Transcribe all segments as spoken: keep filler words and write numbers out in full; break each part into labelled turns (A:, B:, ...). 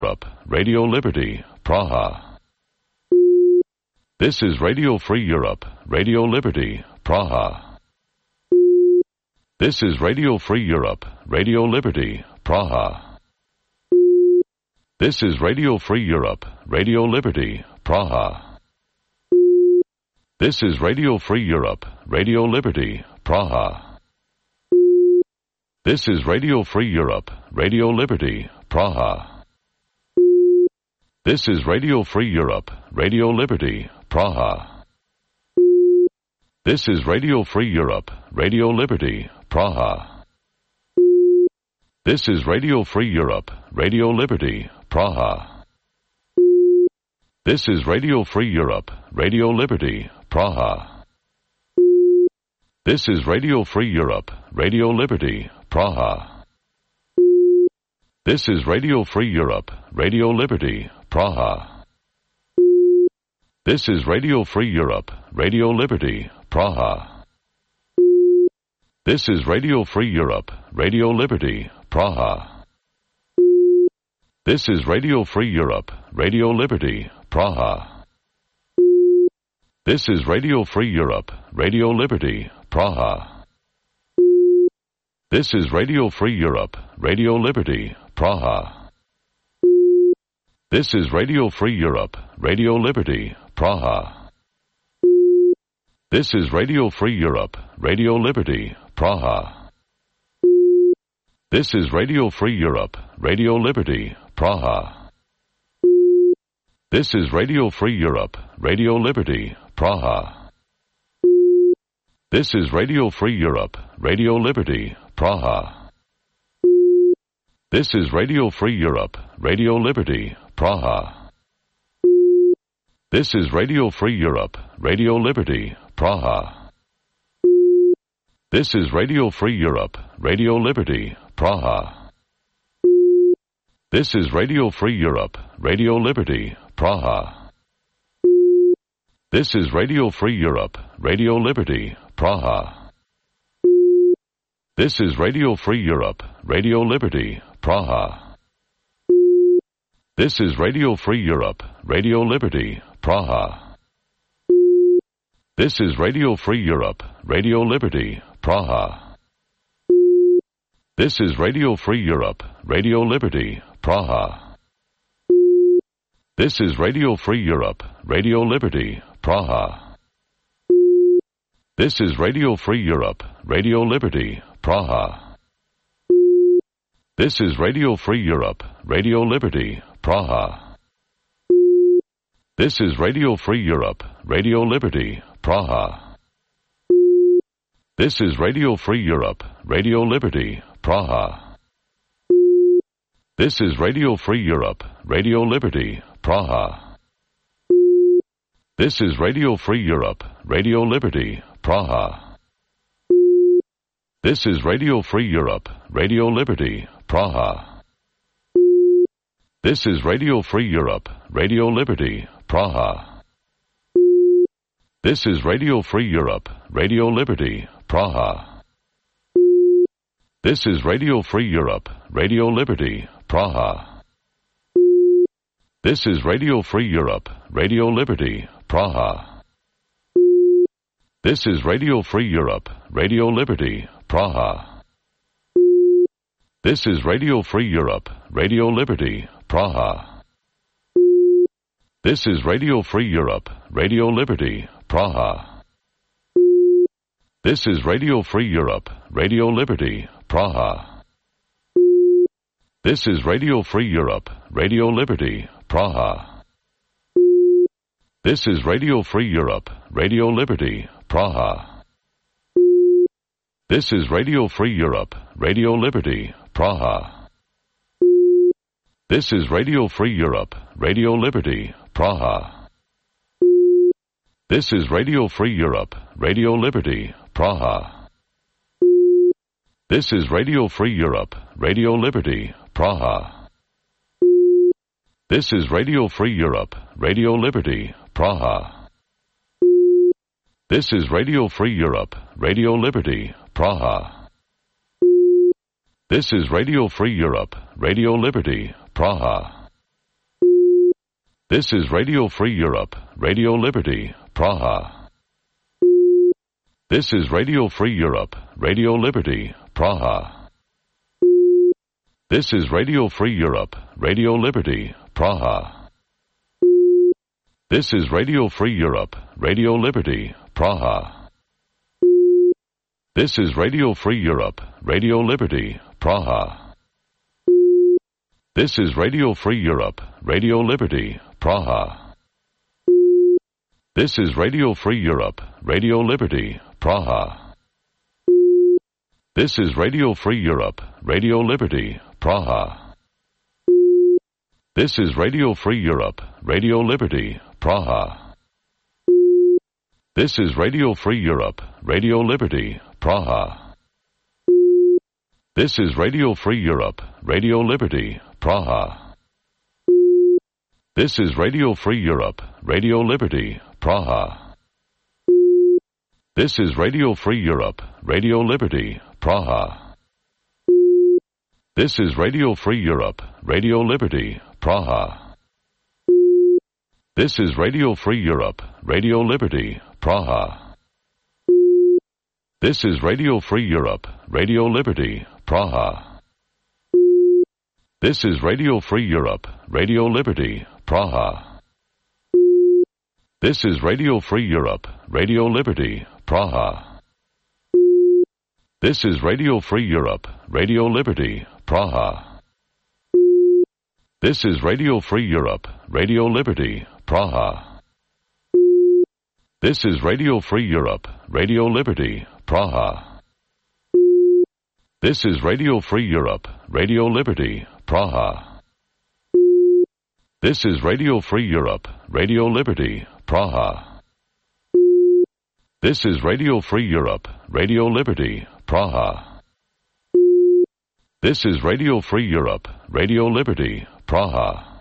A: Europe, Radio Liberty, Praha. This is Radio Free Europe, Radio Liberty, Praha. This is Radio Free Europe, Radio Liberty, Praha. This is Radio Free Europe, Radio Liberty, Praha. This is Radio Free Europe, Radio Liberty, Praha. This is Radio Free Europe, Radio Liberty, Praha. This is Radio Free Europe, Radio Liberty, Praha. This is Radio Free Europe, Radio Liberty, Praha. This is Radio Free Europe, Radio Liberty, Praha. This is Radio Free Europe, Radio Liberty, Praha. This is Radio Free Europe, Radio Liberty, Praha. This is Radio Free Europe, Radio Liberty, Praha. This is Radio Free Europe, Radio Liberty, Praha. This is Radio Free Europe, Radio Liberty, Praha. This is Radio Free Europe, Radio Liberty, Praha. This is Radio Free Europe, Radio Liberty, Praha. This is Radio Free Europe, Radio Liberty, Praha. This is Radio Free Europe, Radio Liberty, Praha. This is Radio Free Europe, Radio Liberty, Praha. This is Radio Free Europe, Radio Liberty, Praha. This is Radio Free Europe, Radio Liberty, Praha. This is Radio Free Europe, Radio Liberty, Praha. This is Radio Free Europe, Radio Liberty, Praha. This is Radio Free Europe, Radio Liberty, Praha. This is Radio Free Europe, Radio Liberty, Praha. This is Radio Free Europe, Radio Liberty, Praha. This is Radio Free Europe, Radio Liberty, Praha. This is Radio Free Europe, Radio Liberty, Praha. This is Radio Free Europe, Radio Liberty, Praha. This is Radio Free Europe, Radio Liberty, Praha. This is Radio Free Europe, Radio Liberty, Praha. This is Radio Free Europe, Radio Liberty, Praha. This is Radio Free Europe, Radio Liberty, Praha. This is Radio Free Europe, Radio Liberty, Praha. This is Radio Free Europe, Radio Liberty, Praha. This is Radio Free Europe, Radio Liberty, Praha. This is Radio Free Europe, Radio Liberty, Praha. This is Radio Free Europe, Radio Liberty, Praha. This is Radio Free Europe, Radio Liberty, Praha. This is Radio Free Europe, Radio Liberty, Praha. This is Radio Free Europe, Radio Liberty, Praha. This is Radio Free Europe, Radio Liberty, Praha. This is Radio Free Europe, Radio Liberty, Praha. This is Radio Free Europe, Radio Liberty, Praha. This is Radio Free Europe, Radio Liberty, Praha. This is Radio Free Europe, Radio Liberty, Praha. This is Radio Free Europe, Radio Liberty, Praha. This is Radio Free Europe, Radio Liberty, Praha. This is Radio Free Europe, Radio Liberty, Praha. This is Radio Free Europe, Radio Liberty, Praha. This is Radio Free Europe, Radio Liberty, Praha. This is Radio Free Europe, Radio Liberty, Praha. This is Radio Free Europe, Radio Liberty, Praha. This is Radio Free Europe, Radio Liberty, Praha. This is Radio Free Europe, Radio Liberty, Praha. This is Radio Free Europe, Radio Liberty, Praha. This is Radio Free Europe, Radio Liberty, Praha. This is Radio Free Europe, Radio Liberty, Praha. This is Radio Free Europe, Radio Liberty, Praha. This is Radio Free Europe, Radio Liberty, Praha. This is Radio Free Europe, Radio Liberty, Praha. This is Radio Free Europe, Radio Liberty, Praha. This is Radio Free Europe, Radio Liberty, Praha. This is Radio Free Europe, Radio Liberty, Praha. This is Radio Free Europe, Radio Liberty, Praha. This is Radio Free Europe, Radio Liberty, Praha. This is Radio Free Europe, Radio Liberty, Praha. This is Radio Free Europe, Radio Liberty, Praha. This is Radio Free Europe, Radio Liberty, Praha. This is Radio Free Europe, Radio Liberty, Praha. This is Radio Free Europe, Radio Liberty, Praha. This is Radio Free Europe, Radio Liberty, Praha. This is Radio Free Europe, Radio Liberty, Praha. This is Radio Free Europe, Radio Liberty, Praha. This is Radio Free Europe, Radio Liberty, Praha. This is Radio Free Europe, Radio Liberty, Praha. This is Radio Free Europe, Radio Liberty, Praha. This is Radio Free Europe, Radio Liberty, Praha. This is Radio Free Europe, Radio Liberty, Praha. This is Radio Free Europe, Radio Liberty, Praha. This is Radio Free Europe, Radio Liberty, Praha.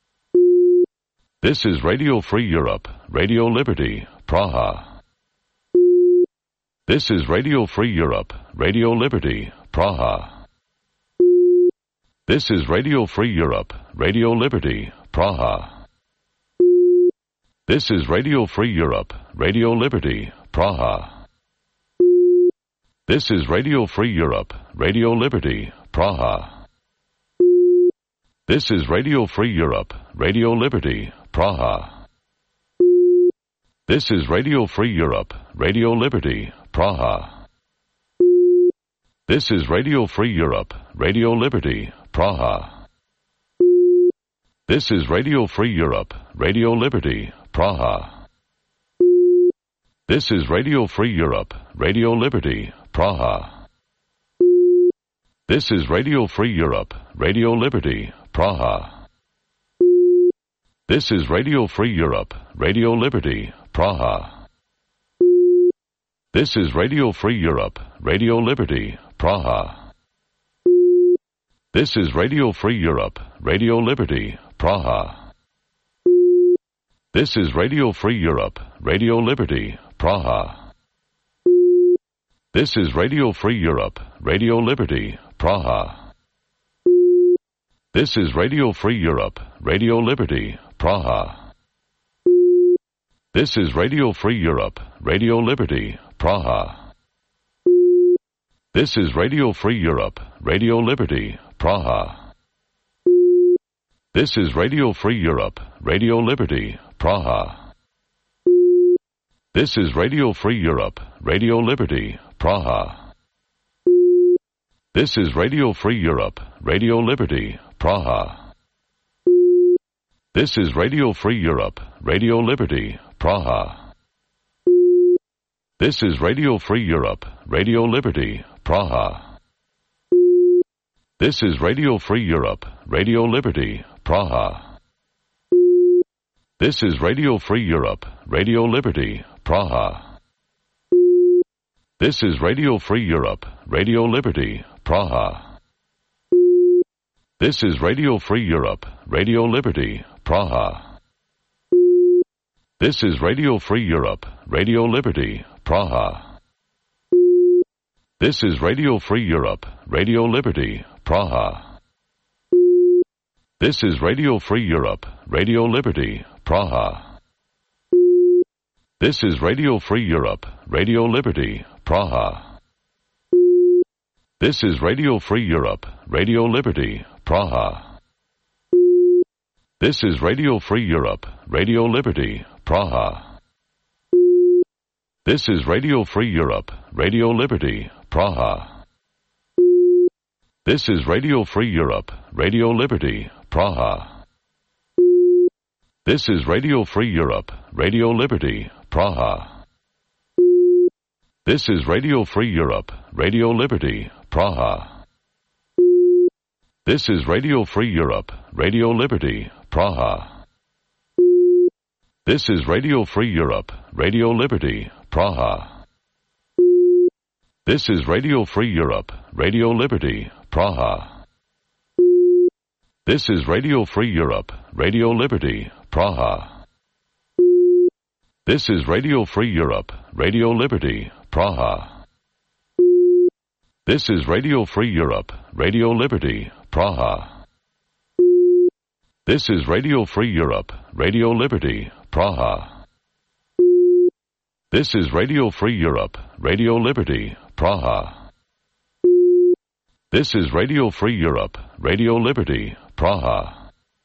A: This is Radio Free Europe, Radio Liberty, Praha. This is Radio Free Europe, Radio Liberty, Praha. This is Radio Free Europe, Radio Liberty, Praha. This is Radio Free Europe, Radio Liberty, Praha. This is Radio Free Europe, Radio Liberty, Praha. This is Radio Free Europe, Radio Liberty, Praha. This is Radio Free Europe, Radio Liberty, Praha. This is Radio Free Europe, Radio Liberty, Praha. This is Radio Free Europe, Radio Liberty, Praha. This is Radio Free Europe, Radio Liberty, Praha. This is Radio Free Europe, Radio Liberty, Praha. This is Radio Free Europe, Radio Liberty, Praha. This is Radio Free Europe, Radio Liberty, Praha. This is Radio Free Europe, Radio Liberty, Praha. This is Radio Free Europe, Radio Liberty, Praha. This is Radio Free Europe, Radio Liberty, Praha. This is Radio Free Europe, Radio Liberty, Praha. This is Radio Free Europe, Radio Liberty, Praha. This is Radio Free Europe, Radio Liberty, Praha. This is Radio Free Europe, Radio Liberty, Praha. This is Radio Free Europe, Radio Liberty, Praha. This is Radio Free Europe, Radio Liberty, Praha. This is Radio Free Europe, Radio Liberty, Praha. This is Radio Free Europe, Radio Liberty, Praha. This is Radio Free Europe, Radio Liberty, Praha. This is Radio Free Europe, Radio Liberty, Praha. This is Radio Free Europe, Radio Liberty, Praha. This is Radio Free Europe, Radio Liberty, Praha. This is Radio Free Europe, Radio Liberty, Praha. This is Radio Free Europe, Radio Liberty, Praha. This is Radio Free Europe, Radio Liberty, Praha. This is Radio Free Europe, Radio Liberty, Praha. This is Radio Free Europe, Radio Liberty, Praha. This is Radio Free Europe, Radio Liberty, Praha. This is Radio Free Europe, Radio Liberty, Praha. This is Radio Free Europe, Radio Liberty, Praha. This is Radio Free Europe, Radio Liberty, Praha. This is Radio Free Europe, Radio Liberty, Praha. This is Radio Free Europe, Radio Liberty, Praha. This is Radio Free Europe, Radio Liberty, Praha. This is Radio Free Europe, Radio Liberty, Praha. This is Radio Free Europe, Radio Liberty, Praha. This is Radio Free Europe, Radio Liberty, Praha. This is Radio Free Europe, Radio Liberty, Praha. This is Radio Free Europe, Radio Liberty, Praha. This is Radio Free Europe, Radio Liberty, Praha. This is Radio Free Europe, Radio Liberty, Praha.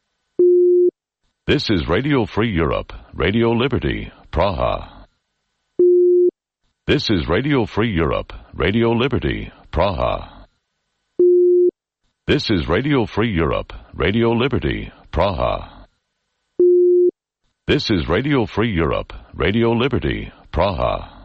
A: This is Radio Free Europe, Radio Liberty, Praha. This is Radio Free Europe, Radio Liberty, Praha. This is Radio Free Europe, Radio Liberty, Praha. This is Radio Free Europe, Radio Liberty, Praha.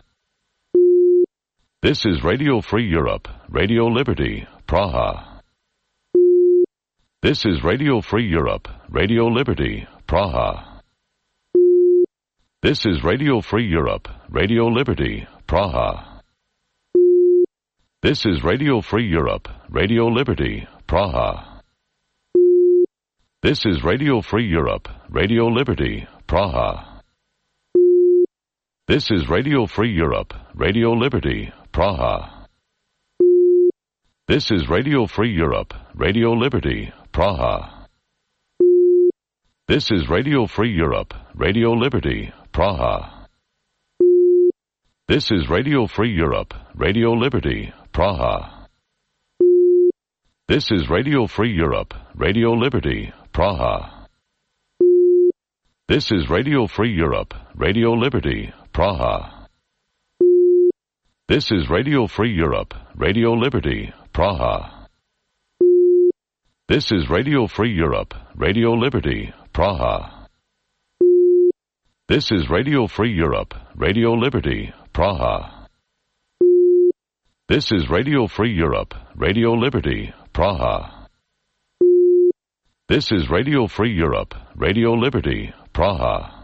A: This is Radio Free Europe, Radio Liberty, Praha. This is Radio Free Europe, Radio Liberty, Praha. This is Radio Free Europe, Radio Liberty, Praha. This is Radio Free Europe, Radio Liberty, Praha. This is Radio Free Europe, Radio Liberty, Praha. This is Radio Free Europe, Radio Liberty, Praha. This is Radio Free Europe, Radio Liberty, Praha. This is Radio Free Europe, Radio Liberty, Praha. This is Radio Free Europe, Radio Liberty, Praha. This is Radio Free Europe, Radio Liberty, Praha. This is Radio Free Europe, Radio Liberty, Praha. This is Radio Free Europe, Radio Liberty, Praha. This is Radio Free Europe, Radio Liberty, Praha. This is Radio Free Europe, Radio Liberty, Praha. This is Radio Free Europe, Radio Liberty, Praha. This is Radio Free Europe, Radio Liberty, Praha.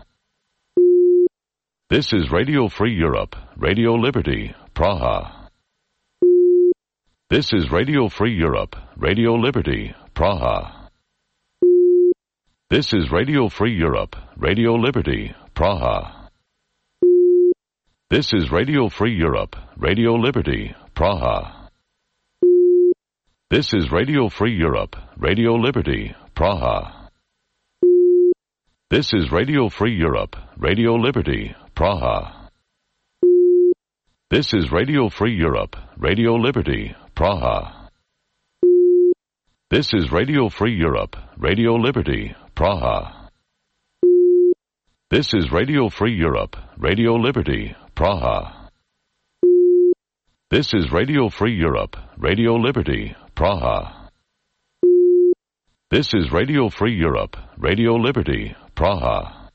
A: This is Radio Free Europe, Radio Liberty, Praha. This is Radio Free Europe, Radio Liberty, Praha. This is Radio Free Europe, Radio Liberty, Praha. This is Radio Free Europe, Radio Liberty, Praha. This is Radio Free Europe, Radio Liberty, Praha. This is Radio Free Europe, Radio Liberty, Praha. This is Radio Free Europe, Radio Liberty, Praha. This is Radio Free Europe, Radio Liberty, Praha. This is Radio Free Europe, Radio Liberty, Praha. This is Radio Free Europe, Radio Liberty, Praha. This is Radio Free Europe, Radio Liberty, Praha.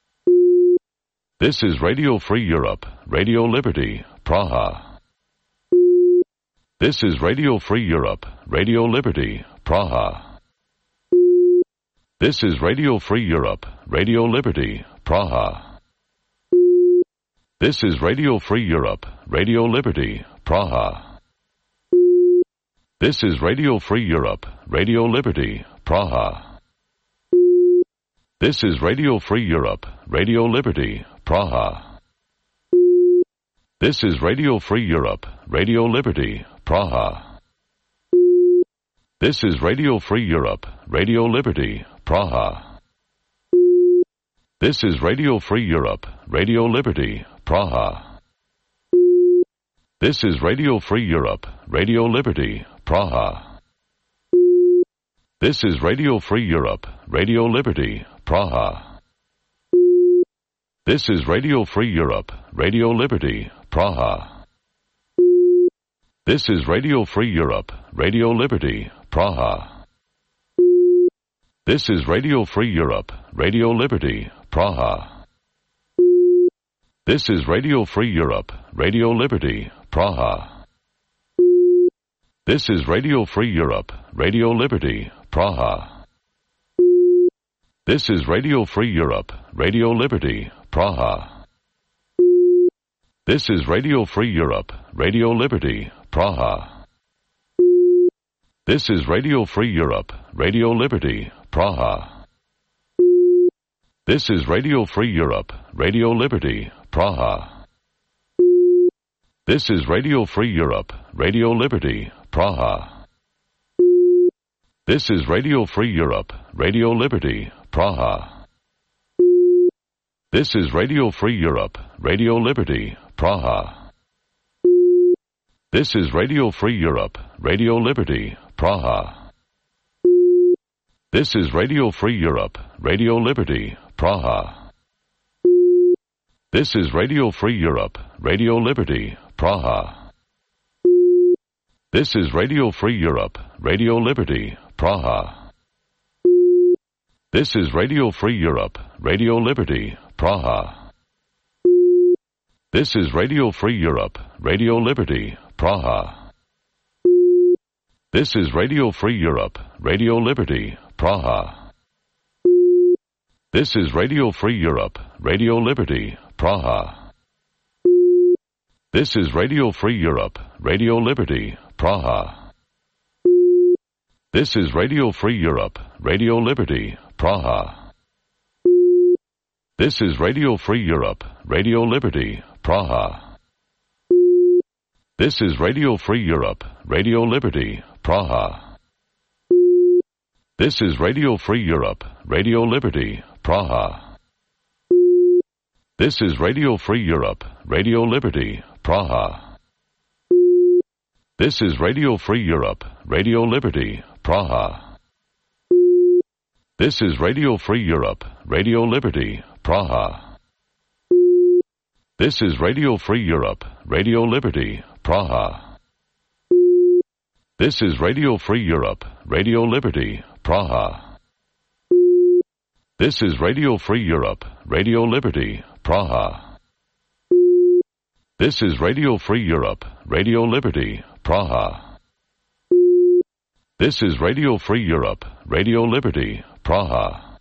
A: This is Radio Free Europe, Radio Liberty, Praha. This is Radio Free Europe, Radio Liberty, Praha. This is Radio Free Europe, Radio Liberty, Praha. This is Radio Free Europe, Radio Liberty, Praha. This is Radio Free Europe, Radio Liberty, Praha. This is Radio Free Europe, Radio Liberty, Praha. This is Radio Free Europe, Radio Liberty, Praha. This is Radio Free Europe, Radio Liberty, Praha. This is Radio Free Europe, Radio Liberty, Praha. This is Radio Free Europe, Radio Liberty, Praha. This is Radio Free Europe, Radio Liberty, Praha. This is Radio Free Europe, Radio Liberty, Praha. This is Radio Free Europe, Radio Liberty, Praha. This is Radio Free Europe, Radio Liberty, Praha. This is Radio Free Europe, Radio Liberty, Praha. This is Radio Free Europe, Radio Liberty, Praha. This is Radio Free Europe, Radio Liberty, Praha. This is Radio Free Europe, Radio Liberty, Praha. This is Radio Free Europe, Radio Liberty, Praha. This is Radio Free Europe, Radio Liberty, Praha. This is Radio Free Europe, Radio Liberty, Praha. This is Radio Free Europe, Radio Liberty, Praha. This is Radio Free Europe, Radio Liberty, Praha. This is Radio Free Europe, Radio Liberty, Praha. This is Radio Free Europe, Radio Liberty, Praha. This is Radio Free Europe, Radio Liberty, Praha. This is Radio Free Europe, Radio Liberty, Praha. This is Radio Free Europe, Radio Liberty, Praha. This is Radio Free Europe, Radio Liberty, Praha. This is Radio Free Europe, Radio Liberty, Praha. This is Radio Free Europe, Radio Liberty, Praha. This is Radio Free Europe, Radio Liberty, Praha. This is Radio Free Europe, Radio Liberty, Praha. This is Radio Free Europe, Radio Liberty, Praha. This is Radio Free Europe, Radio Liberty, Praha. This is Radio Free Europe, Radio Liberty, Praha. This is Radio Free Europe, Radio Liberty, Praha. This is Radio Free Europe, Radio Liberty, Praha. This is Radio Free Europe, Radio Liberty, Praha. This is Radio Free Europe, Radio Liberty, Praha. This is Radio Free Europe, Radio Liberty, Praha. This is Radio Free Europe, Radio Liberty, Praha. This is Radio Free Europe, Radio Liberty, Praha. This is Radio Free Europe, Radio Liberty, Praha.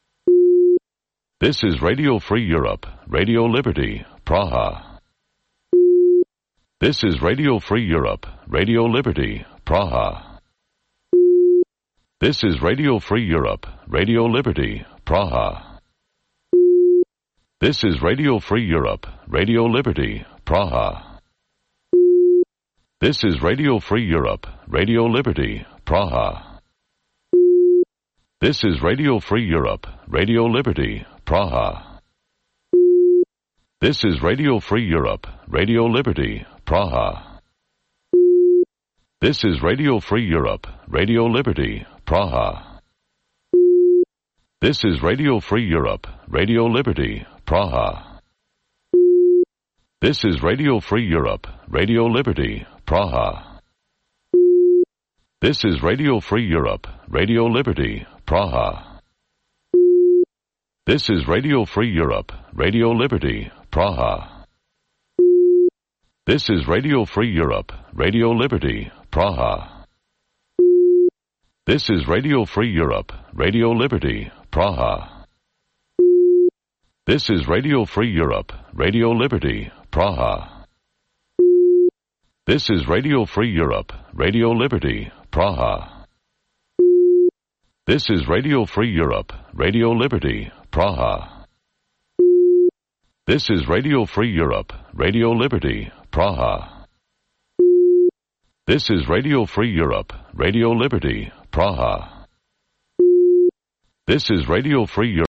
A: This is Radio Free Europe, Radio Liberty, Praha. This is Radio Free Europe, Radio Liberty, Praha. This is Radio Free Europe, Radio Liberty, Praha. This is Radio Free Europe, Radio Liberty, Praha. This is Radio Free Europe, Radio Liberty, Praha. This is Radio Free Europe, Radio Liberty, Praha. This is Radio Free Europe, Radio Liberty, Praha. This is Radio Free Europe, Radio Liberty, Praha. This is Radio Free Europe, Radio Liberty, Praha. This is Radio Free Europe, Radio Liberty, Praha. This is Radio Free Europe, Radio Liberty, Praha. This is Radio Free Europe, Radio Liberty, Praha. This is Radio Free Europe, Radio Liberty, Praha. This is Radio Free Europe, Radio Liberty, Praha. This is Radio Free Europe, Radio Liberty, Praha. This is Radio Free Europe, Radio Liberty, Praha. This is Radio Free Europe, Radio Liberty, Praha. This is Radio Free Europe, Radio Liberty, Praha. This is Radio Free Europe, Radio Liberty, Praha. This is Radio Free Europe.